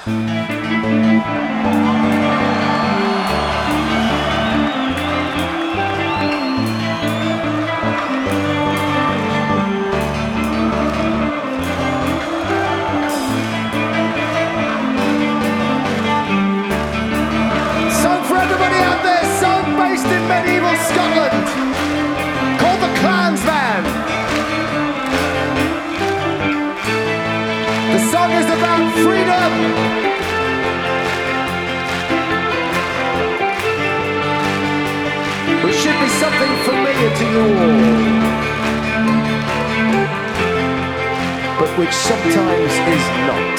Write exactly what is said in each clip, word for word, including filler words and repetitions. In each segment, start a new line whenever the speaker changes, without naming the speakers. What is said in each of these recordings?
Song for everybody out there, song based in medieval Scotland, called The Clansman. The song is about freedom. Which should be something familiar to you all, but which sometimes is not.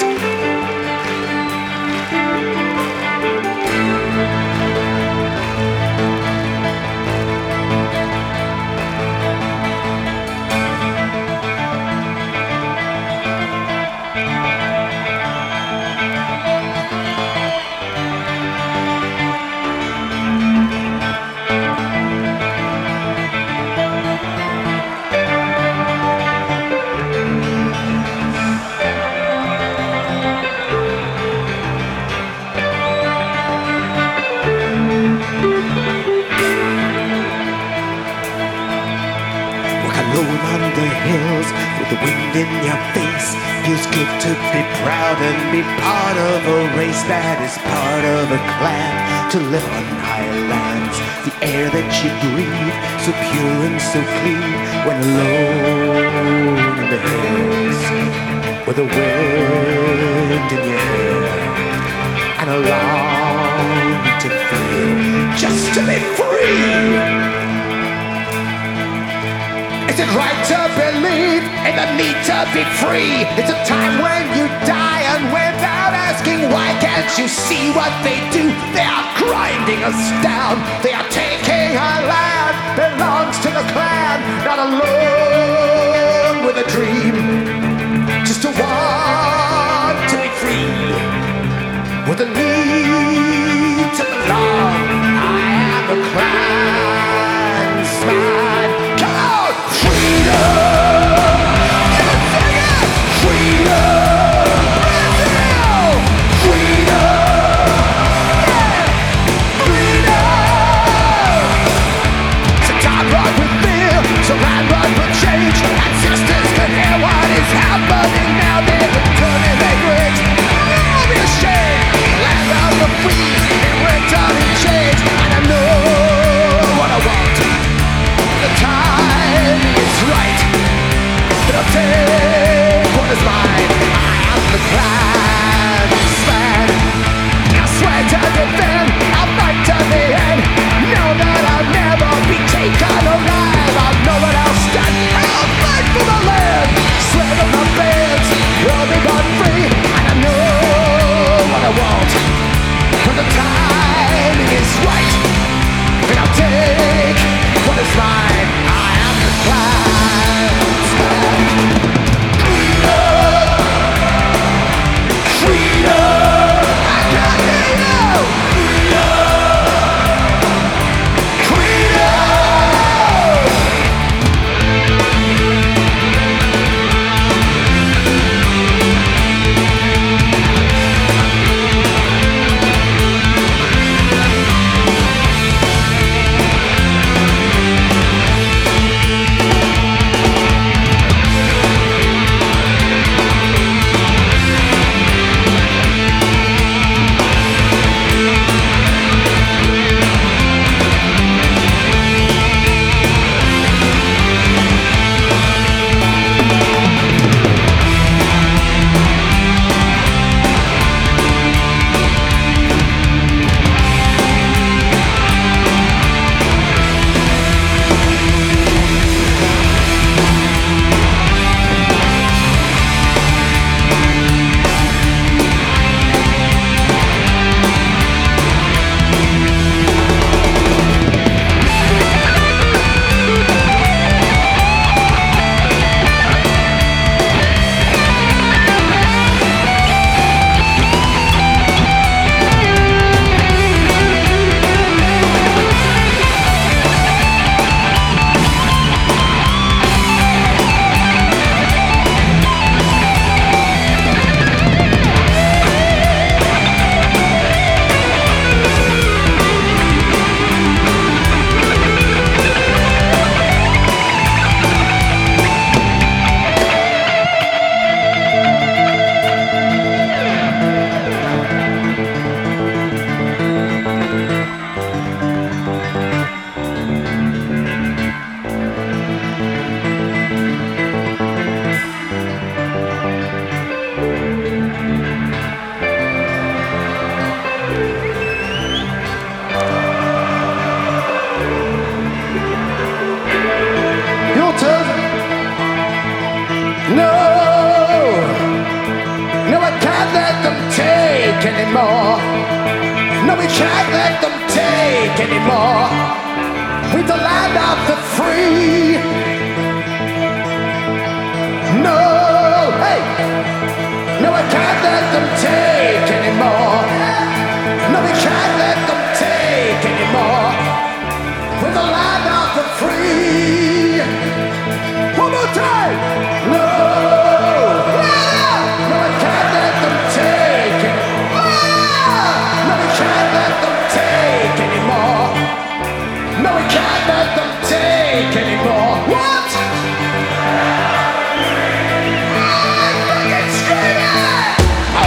Alone on the hills with the wind in your face. Feels good to be proud and be part of a race that is part of a clan. To live on higher lands, the air that you breathe, so pure and so clean. When alone in the hills with the wind in your hair, and a longing to feel just to be free. Is it right to believe in the need to be free? It's a time when you die, and without asking why, can't you see what they do? They are grinding us down. They are taking our land, belongs to the clan. Not alone with a dream, just to want to be free. With a need to belong, I am a clansman. Come on! Surround
anymore. No, we can't let them take anymore. We're the land of the free. No, hey, no, we can't let them take anymore. No, we can't let them take anymore. We're the land of the free. One more time. No, no, we can't let them take it. No, we can't let them take anymore. No, we can't let them take anymore. What? I'm fucking screaming!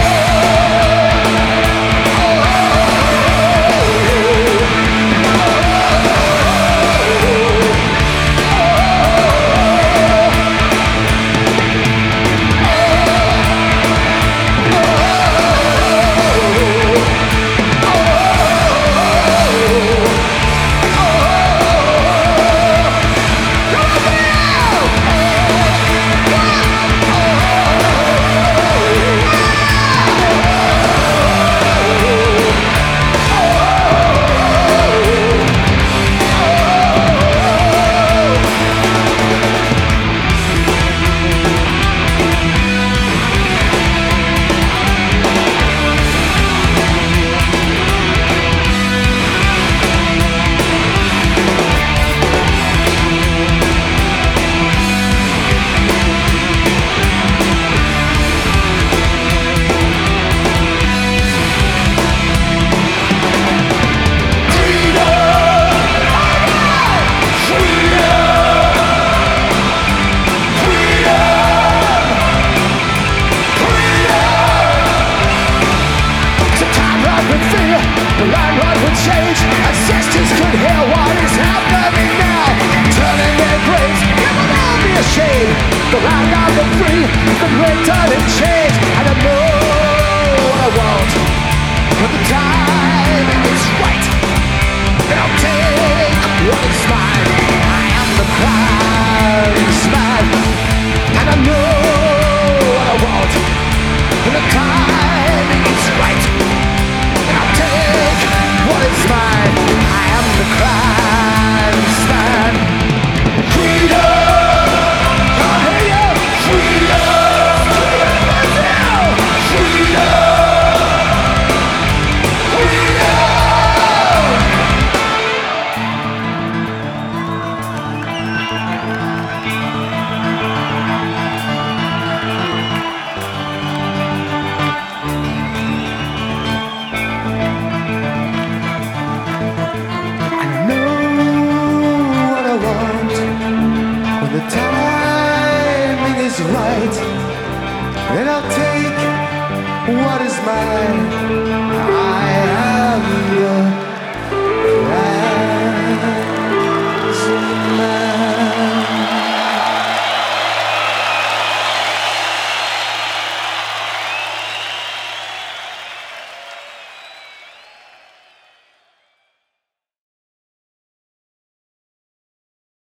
The land of the free, the great turn and change. And I know what I want. When the timing is right, then I'll take what is mine. I am the clansman. And I know what I want. When the timing is right, then I'll take what is mine. I am the clansman. Freedom! Then I'll take what is mine.